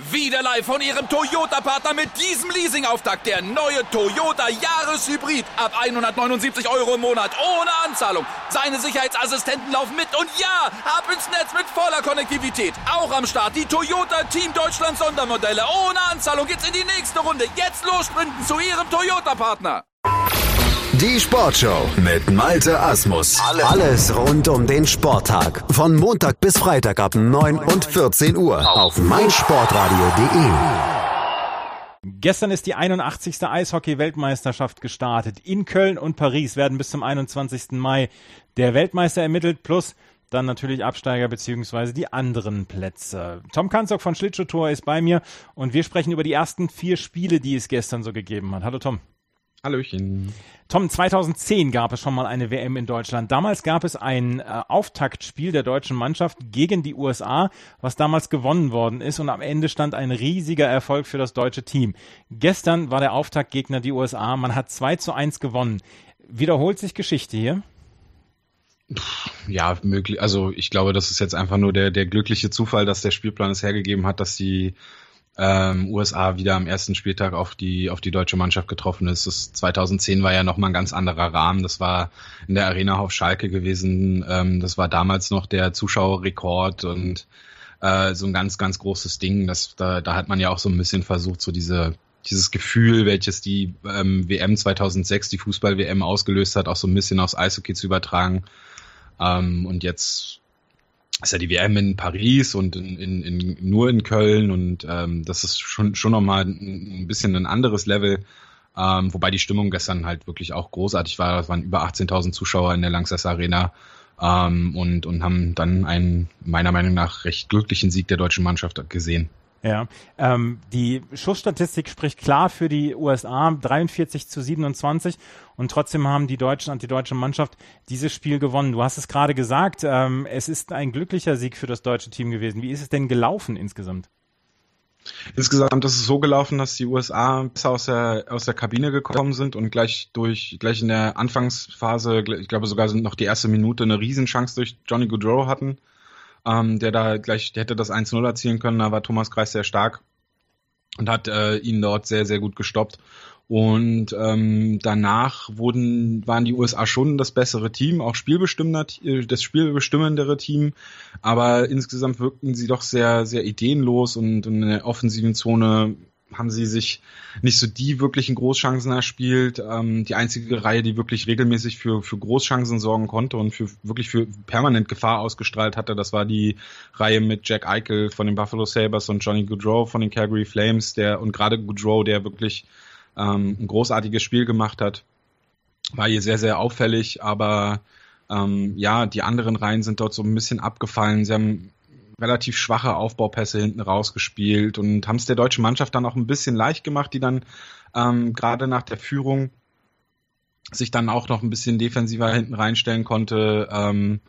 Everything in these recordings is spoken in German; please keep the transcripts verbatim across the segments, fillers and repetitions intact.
Wieder live von Ihrem Toyota-Partner mit diesem Leasing-Auftakt. Der neue Toyota Jahreshybrid. Ab hundertneunundsiebzig Euro im Monat. Ohne Anzahlung. Seine Sicherheitsassistenten laufen mit. Und ja, ab ins Netz mit voller Konnektivität. Auch am Start die Toyota Team Deutschland Sondermodelle. Ohne Anzahlung geht's in die nächste Runde. Jetzt los sprinten zu Ihrem Toyota-Partner. Die Sportshow mit Malte Asmus. Alles rund um den Sporttag. Von Montag bis Freitag ab neun und vierzehn Uhr auf meinsportradio punkt de. Gestern ist die einundachtzigste Eishockey-Weltmeisterschaft gestartet. In Köln und Paris werden bis zum einundzwanzigsten Mai der Weltmeister ermittelt, plus dann natürlich Absteiger bzw. die anderen Plätze. Tom Kanzok von Schlittschuhtour ist bei mir und wir sprechen über die ersten vier Spiele, die es gestern so gegeben hat. Hallo Tom. Hallöchen. Tom, zweitausendzehn gab es schon mal eine W M in Deutschland. Damals gab es ein äh, Auftaktspiel der deutschen Mannschaft gegen die U S A, was damals gewonnen worden ist und am Ende stand ein riesiger Erfolg für das deutsche Team. Gestern war der Auftaktgegner die U S A, man hat zwei zu eins gewonnen. Wiederholt sich Geschichte hier? Ja, möglich. Also ich glaube, das ist jetzt einfach nur der, der glückliche Zufall, dass der Spielplan es hergegeben hat, dass die Ähm, U S A wieder am ersten Spieltag auf die auf die deutsche Mannschaft getroffen ist. Das zweitausendzehn war ja nochmal ein ganz anderer Rahmen. Das war in der Arena auf Schalke gewesen. Ähm, das war damals noch der Zuschauerrekord und äh, so ein ganz, ganz großes Ding. Das, da, da hat man ja auch so ein bisschen versucht, so diese dieses Gefühl, welches die ähm, W M zweitausendsechs, die Fußball-W M ausgelöst hat, auch so ein bisschen aufs Eishockey zu übertragen. Ähm, und jetzt ist ja die W M in Paris und in, in, in, nur in Köln und ähm, das ist schon schon nochmal ein, ein bisschen ein anderes Level, ähm, wobei die Stimmung gestern halt wirklich auch großartig war. Es waren über achtzehntausend Zuschauer in der Lanxess Arena ähm, und, und haben dann einen meiner Meinung nach recht glücklichen Sieg der deutschen Mannschaft gesehen. Ja, ähm, die Schussstatistik spricht klar für die U S A, dreiundvierzig zu siebenundzwanzig und trotzdem haben die Deutschen und die deutsche Mannschaft dieses Spiel gewonnen. Du hast es gerade gesagt, ähm, es ist ein glücklicher Sieg für das deutsche Team gewesen. Wie ist es denn gelaufen insgesamt? Insgesamt ist es so gelaufen, dass die U S A besser aus der, aus der Kabine gekommen sind und gleich durch, gleich in der Anfangsphase, ich glaube sogar noch die erste Minute, eine Riesenchance durch Johnny Gaudreau hatten. Ähm, der da gleich, der hätte das eins null erzielen können, da war Thomas Greiss sehr stark und hat äh, ihn dort sehr, sehr gut gestoppt. Und ähm, danach wurden, waren die U S A schon das bessere Team, auch spielbestimmender, das spielbestimmendere Team, aber insgesamt wirkten sie doch sehr, sehr ideenlos und in der offensiven Zone haben sie sich nicht so die wirklichen Großchancen erspielt. Ähm, die einzige Reihe, die wirklich regelmäßig für, für Großchancen sorgen konnte und für wirklich für permanent Gefahr ausgestrahlt hatte, das war die Reihe mit Jack Eichel von den Buffalo Sabres und Johnny Gaudreau von den Calgary Flames, der und gerade Gaudreau, der wirklich ähm, ein großartiges Spiel gemacht hat, war hier sehr, sehr auffällig, aber ähm, ja, die anderen Reihen sind dort so ein bisschen abgefallen. Sie haben relativ schwache Aufbaupässe hinten rausgespielt und haben es der deutschen Mannschaft dann auch ein bisschen leicht gemacht, die dann ähm, gerade nach der Führung sich dann auch noch ein bisschen defensiver hinten reinstellen konnte ähm,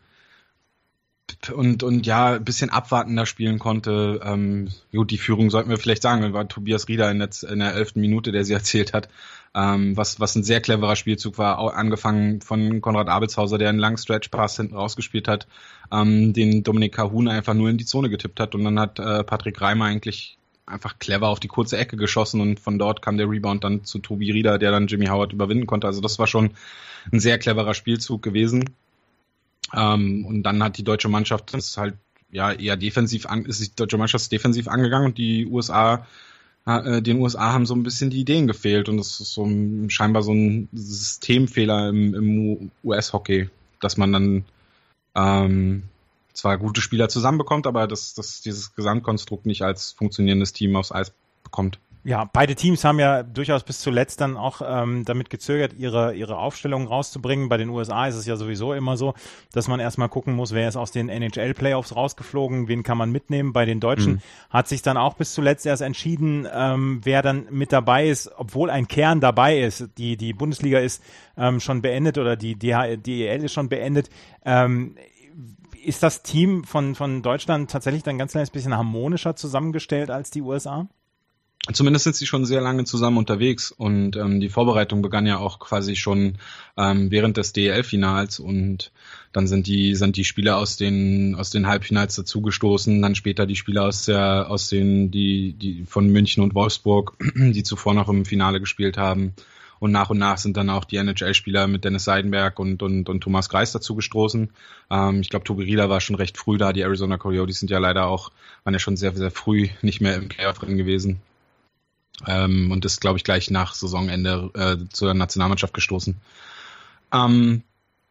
und und ja, ein bisschen abwartender spielen konnte. Ähm, gut, die Führung sollten wir vielleicht sagen, war Tobias Rieder in der, in der elften Minute, der sie erzählt hat, ähm, was was ein sehr cleverer Spielzug war, auch angefangen von Konrad Abelshauser, der einen langen Stretch-Pass hinten rausgespielt hat, ähm, den Dominik Kahun einfach nur in die Zone getippt hat und dann hat äh, Patrick Reimer eigentlich einfach clever auf die kurze Ecke geschossen und von dort kam der Rebound dann zu Tobi Rieder, der dann Jimmy Howard überwinden konnte. Also das war schon ein sehr cleverer Spielzug gewesen. Ähm, und dann hat die deutsche Mannschaft das halt ja eher defensiv an, ist die deutsche Mannschaft defensiv angegangen und die U S A äh, den U S A haben so ein bisschen die Ideen gefehlt und das ist so ein, scheinbar so ein Systemfehler im, im U S-Hockey, dass man dann ähm, zwar gute Spieler zusammenbekommt, aber dass, dass dieses Gesamtkonstrukt nicht als funktionierendes Team aufs Eis bekommt. Ja, beide Teams haben ja durchaus bis zuletzt dann auch ähm, damit gezögert, ihre ihre Aufstellungen rauszubringen. Bei den U S A ist es ja sowieso immer so, dass man erstmal gucken muss, wer ist aus den N H L-Playoffs rausgeflogen, wen kann man mitnehmen. Bei den Deutschen mhm. hat sich dann auch bis zuletzt erst entschieden, ähm, wer dann mit dabei ist, obwohl ein Kern dabei ist. Die die Bundesliga ist ähm, schon beendet oder die D E L ist schon beendet. Ähm, ist das Team von von Deutschland tatsächlich dann ein ganz kleines bisschen harmonischer zusammengestellt als die U S A? Zumindest sind sie schon sehr lange zusammen unterwegs und ähm, die Vorbereitung begann ja auch quasi schon ähm, während des D E L-Finals und dann sind die sind die Spieler aus den aus den Halbfinals dazugestoßen, dann später die Spieler aus der aus den die die von München und Wolfsburg, die zuvor noch im Finale gespielt haben. Und nach und nach sind dann auch die N H L-Spieler mit Dennis Seidenberg und und und Thomas Greiss dazu gestoßen. Ähm, ich glaube, Tobi Rieler war schon recht früh da. Die Arizona Coyotes sind ja leider auch, waren ja schon sehr, sehr früh nicht mehr im Playoff drin gewesen. Ähm, und ist, glaube ich, gleich nach Saisonende äh, zur Nationalmannschaft gestoßen. Ähm,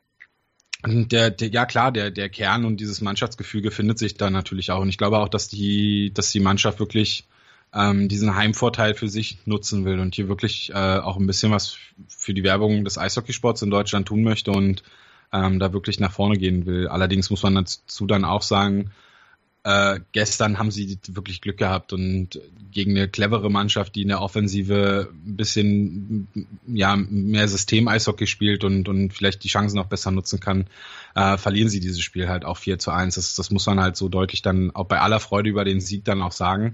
der, der, ja klar, der, der Kern und dieses Mannschaftsgefüge findet sich da natürlich auch. Und ich glaube auch, dass die, dass die Mannschaft wirklich ähm, diesen Heimvorteil für sich nutzen will und hier wirklich äh, auch ein bisschen was für die Werbung des Eishockeysports in Deutschland tun möchte und ähm, da wirklich nach vorne gehen will. Allerdings muss man dazu dann auch sagen, Äh, gestern haben sie wirklich Glück gehabt und gegen eine clevere Mannschaft, die in der Offensive ein bisschen ja mehr System-Eishockey spielt und, und vielleicht die Chancen noch besser nutzen kann, äh, verlieren sie dieses Spiel halt auch vier zu eins. Das, das muss man halt so deutlich dann auch bei aller Freude über den Sieg dann auch sagen.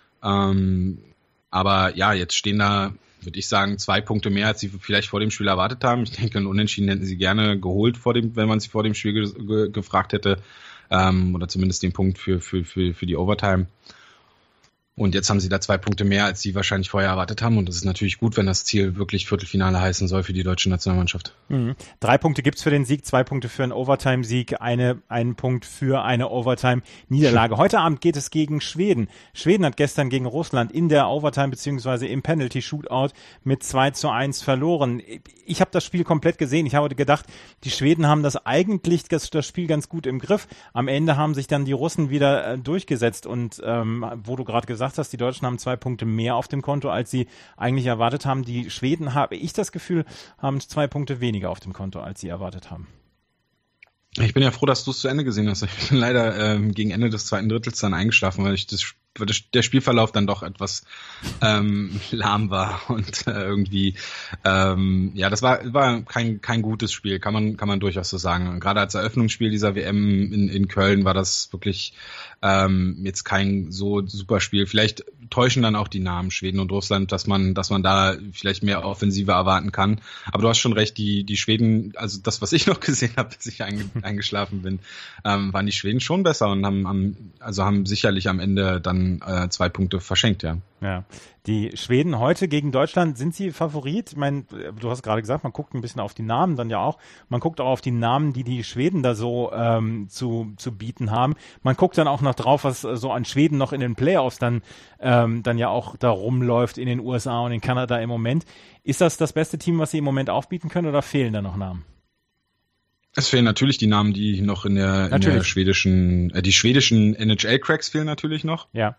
Ähm, aber ja, jetzt stehen da, würde ich sagen, zwei Punkte mehr, als sie vielleicht vor dem Spiel erwartet haben. Ich denke, ein Unentschieden hätten sie gerne geholt, vor dem, wenn man sie vor dem Spiel ge- ge- gefragt hätte. Ähm, oder zumindest den Punkt für, für, für, für die Overtime. Und jetzt haben sie da zwei Punkte mehr, als sie wahrscheinlich vorher erwartet haben. Und das ist natürlich gut, wenn das Ziel wirklich Viertelfinale heißen soll für die deutsche Nationalmannschaft. Mhm. Drei Punkte gibt's für den Sieg, zwei Punkte für einen Overtime-Sieg, eine, einen Punkt für eine Overtime-Niederlage. Heute Abend geht es gegen Schweden. Schweden hat gestern gegen Russland in der Overtime beziehungsweise im Penalty-Shootout mit zwei zu eins verloren. Ich habe das Spiel komplett gesehen. Ich habe gedacht, die Schweden haben das eigentlich das, das Spiel ganz gut im Griff. Am Ende haben sich dann die Russen wieder äh, durchgesetzt. Und ähm, wo du gerade gesagt hast, die Deutschen haben zwei Punkte mehr auf dem Konto, als sie eigentlich erwartet haben. Die Schweden, habe ich das Gefühl, haben zwei Punkte weniger auf dem Konto, als sie erwartet haben. Ich bin ja froh, dass du es zu Ende gesehen hast. Ich bin leider ähm, gegen Ende des zweiten Drittels dann eingeschlafen, weil ich das, weil das der Spielverlauf dann doch etwas ähm, lahm war und äh, irgendwie ähm, ja, das war war kein kein gutes Spiel, kann man kann man durchaus so sagen. Und gerade als Eröffnungsspiel dieser W M in in Köln war das wirklich ähm, jetzt kein so super Spiel. Vielleicht täuschen dann auch die Namen Schweden und Russland, dass man dass man da vielleicht mehr Offensive erwarten kann. Aber du hast schon recht, die die Schweden, also das, was ich noch gesehen habe, bis ich einge, eingeschlafen bin, ähm, waren die Schweden schon besser und haben, haben also haben sicherlich am Ende dann äh, zwei Punkte verschenkt, ja. Ja. Die Schweden heute gegen Deutschland, sind sie Favorit? Ich meine, du hast gerade gesagt, man guckt ein bisschen auf die Namen dann ja auch. Man guckt auch auf die Namen, die die Schweden da so ähm, zu zu bieten haben. Man guckt dann auch noch drauf, was so an Schweden noch in den Playoffs dann ähm, dann ja auch da rumläuft in den U S A und in Kanada im Moment. Ist das das beste Team, was sie im Moment aufbieten können, oder fehlen da noch Namen? Es fehlen natürlich die Namen, die noch in der, in der schwedischen, äh, die schwedischen N H L-Cracks fehlen natürlich noch. Ja.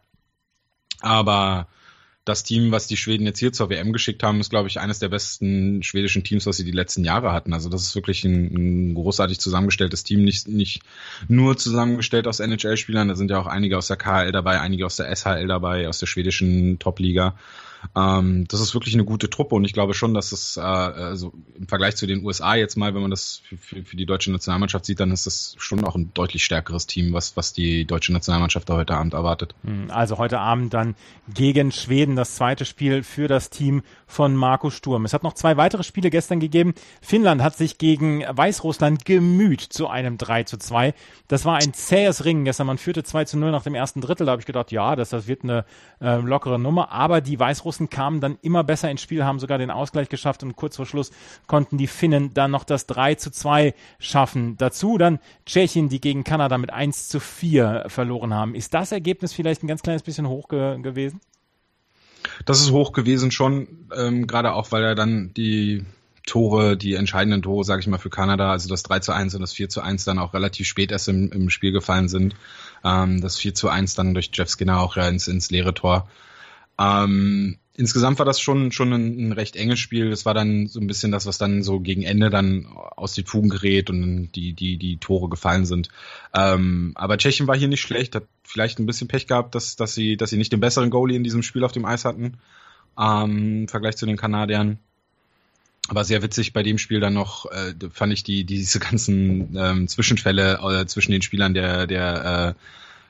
Aber das Team, was die Schweden jetzt hier zur W M geschickt haben, ist, glaube ich, eines der besten schwedischen Teams, was sie die letzten Jahre hatten. Also das ist wirklich ein, ein großartig zusammengestelltes Team, nicht, nicht nur zusammengestellt aus N H L-Spielern, da sind ja auch einige aus der K H L dabei, einige aus der S H L dabei, aus der schwedischen Top-Liga. Ähm, das ist wirklich eine gute Truppe und ich glaube schon, dass es äh, also im Vergleich zu den U S A jetzt mal, wenn man das für, für, für die deutsche Nationalmannschaft sieht, dann ist das schon auch ein deutlich stärkeres Team, was, was die deutsche Nationalmannschaft da heute Abend erwartet. Also heute Abend dann gegen Schweden das zweite Spiel für das Team von Marco Sturm. Es hat noch zwei weitere Spiele gestern gegeben. Finnland hat sich gegen Weißrussland gemüht zu einem drei zu zwei. Das war ein zähes Ringen gestern. Man führte zwei zu null nach dem ersten Drittel. Da habe ich gedacht, ja, das, das wird eine äh, lockere Nummer. Aber die Weißrussen kamen dann immer besser ins Spiel, haben sogar den Ausgleich geschafft und kurz vor Schluss konnten die Finnen dann noch das drei zu zwei schaffen. Dazu dann Tschechien, die gegen Kanada mit eins zu vier verloren haben. Ist das Ergebnis vielleicht ein ganz kleines bisschen hoch ge- gewesen? Das ist hoch gewesen schon, ähm, gerade auch, weil er dann die Tore, die entscheidenden Tore, sage ich mal, für Kanada, also das drei zu eins und das vier zu eins dann auch relativ spät erst im, im Spiel gefallen sind. Ähm, das vier zu eins dann durch Jeff Skinner auch ja ins, ins leere Tor. Ähm, insgesamt war das schon schon ein, ein recht enges Spiel. Das war dann so ein bisschen das, was dann so gegen Ende dann aus den Fugen gerät und die die die Tore gefallen sind. Ähm, aber Tschechien war hier nicht schlecht, hat vielleicht ein bisschen Pech gehabt, dass dass sie dass sie nicht den besseren Goalie in diesem Spiel auf dem Eis hatten, ähm, im Vergleich zu den Kanadiern. Aber sehr witzig bei dem Spiel dann noch, äh, fand ich die diese ganzen ähm, Zwischenfälle äh, zwischen den Spielern der der äh,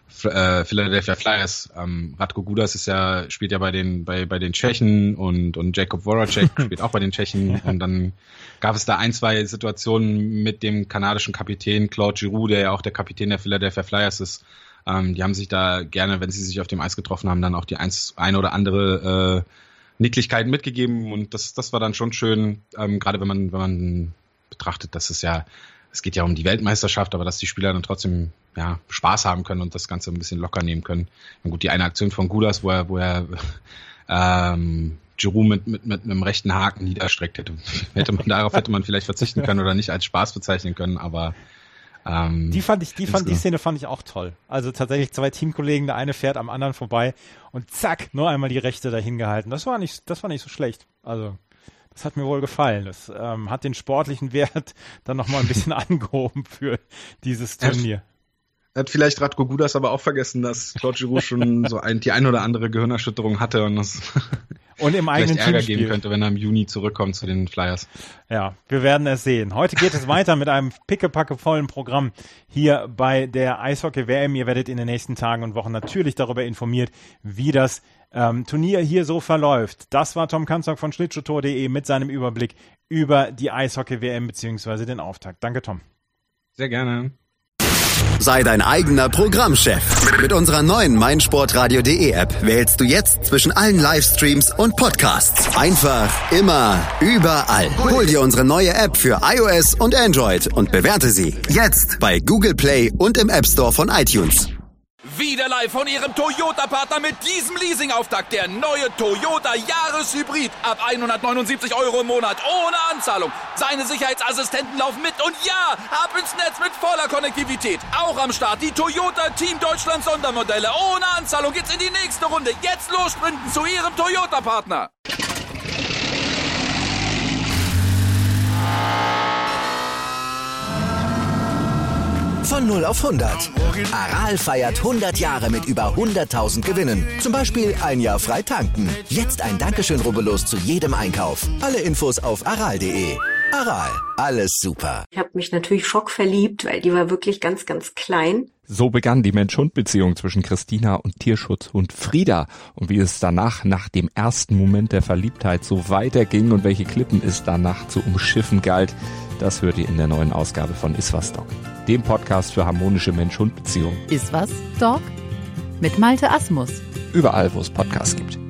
äh, Philadelphia Flyers. Ähm, Radko Gudas ist ja, spielt ja bei den, bei, bei den Tschechen und, und Jakob Voracek spielt auch bei den Tschechen. Und dann gab es da ein, zwei Situationen mit dem kanadischen Kapitän Claude Giroux, der ja auch der Kapitän der Philadelphia Flyers ist. Ähm, die haben sich da gerne, wenn sie sich auf dem Eis getroffen haben, dann auch die eins, eine oder andere äh, Nicklichkeiten mitgegeben. Und das, das war dann schon schön, ähm, gerade wenn man, wenn man betrachtet, dass es ja, es geht ja um die Weltmeisterschaft, aber dass die Spieler dann trotzdem ja, Spaß haben können und das Ganze ein bisschen locker nehmen können. Und gut, die eine Aktion von Gudas, wo er, wo er ähm, Giroux mit, mit, mit einem rechten Haken niederstreckt hätte, hätte man, darauf hätte man vielleicht verzichten können oder nicht als Spaß bezeichnen können, aber ähm, die fand ich, die fand, die Szene fand ich auch toll. Also tatsächlich zwei Teamkollegen, der eine fährt am anderen vorbei und zack, nur einmal die Rechte dahin gehalten. Das war nicht, das war nicht so schlecht. Also das hat mir wohl gefallen. Das ähm, hat den sportlichen Wert dann nochmal ein bisschen angehoben für dieses Turnier. Er hat vielleicht Radko Gudas aber auch vergessen, dass Claude Giroux schon so ein, die ein oder andere Gehirnerschütterung hatte und das und im eigenen Ärger Team geben könnte, wenn er im Juni zurückkommt zu den Flyers. Ja, wir werden es sehen. Heute geht es weiter mit einem pickepackevollen Programm hier bei der Eishockey-W M. Ihr werdet in den nächsten Tagen und Wochen natürlich darüber informiert, wie das ähm, Turnier hier so verläuft. Das war Tom Kanzok von schlittschuhtour punkt de mit seinem Überblick über die Eishockey-W M bzw. den Auftakt. Danke, Tom. Sehr gerne. Sei dein eigener Programmchef. Mit unserer neuen meinsportradio.de App wählst du jetzt zwischen allen Livestreams und Podcasts. Einfach, immer, überall. Hol dir unsere neue App für iOS und Android und bewerte sie jetzt bei Google Play und im App Store von iTunes. Wieder live von Ihrem Toyota-Partner mit diesem Leasing-Auftakt. Der neue Toyota Jahreshybrid. Ab hundertneunundsiebzig Euro im Monat. Ohne Anzahlung. Seine Sicherheitsassistenten laufen mit. Und ja, ab ins Netz mit voller Konnektivität. Auch am Start die Toyota Team Deutschland Sondermodelle. Ohne Anzahlung geht's in die nächste Runde. Jetzt los sprinten zu Ihrem Toyota-Partner. Von null auf hundert. Aral feiert hundert Jahre mit über hunderttausend Gewinnen. Zum Beispiel ein Jahr frei tanken. Jetzt ein Dankeschön, rubbellos zu jedem Einkauf. Alle Infos auf aral punkt de. Aral, alles super. Ich habe mich natürlich schockverliebt, weil die war wirklich ganz, ganz klein. So begann die Mensch-Hund-Beziehung zwischen Christina und Tierschutzhund Frieda. Und wie es danach, nach dem ersten Moment der Verliebtheit, so weiterging und welche Klippen es danach zu umschiffen galt, das hört ihr in der neuen Ausgabe von Iswas Dog, dem Podcast für harmonische Mensch-Hund-Beziehungen. Iswas Dog mit Malte Asmus. Überall, wo es Podcasts gibt.